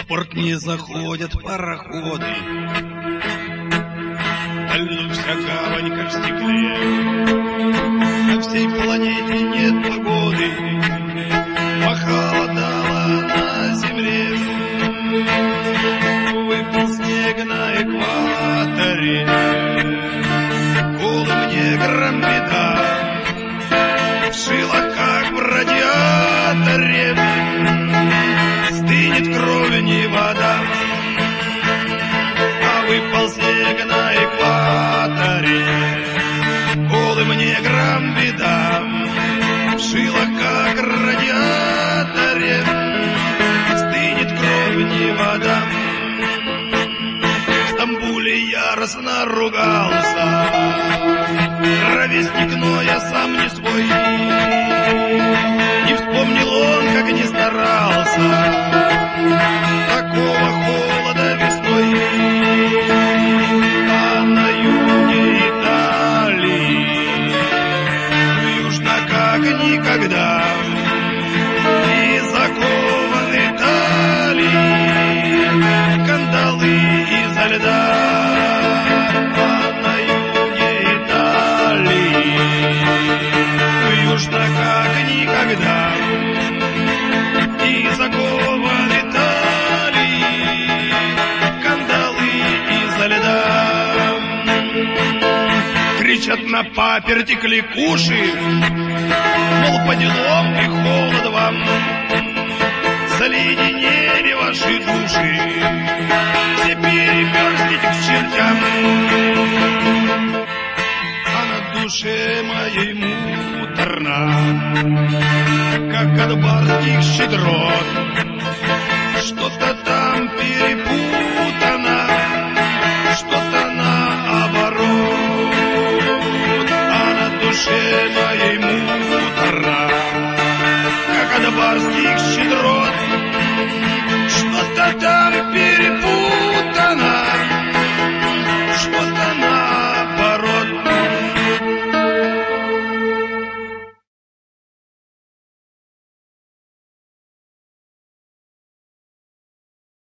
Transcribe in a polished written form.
порт не заходят пароходы, на льду вся гавань как в стекле. На всей планете нет погоды, похолодало на земле. Выпал снег на экваторе, голым неграм беда. Вшила как в радиаторе, стынет кровь не вода. А выпал снег на экваторе, голым неграм беда. Вшила как в радиаторе, стынет кровь не вода. В Стамбуле яростно ругался ровесник, но я сам не свой. Не вспомнил он, как не старался, такого холода весной. А на юге Италии южно как никогда, и закованы талии кандалы изо льда. Южно как никогда, и закованы талии кандалы изо льда. Кричат на паперти кликуши, мол, по делам и холод вам. Заледенели ваши души, все перемерзните к чертям. А на душе моей муторно, как от барских щедрот. Что-то там перепутано, что-то наоборот. А на душе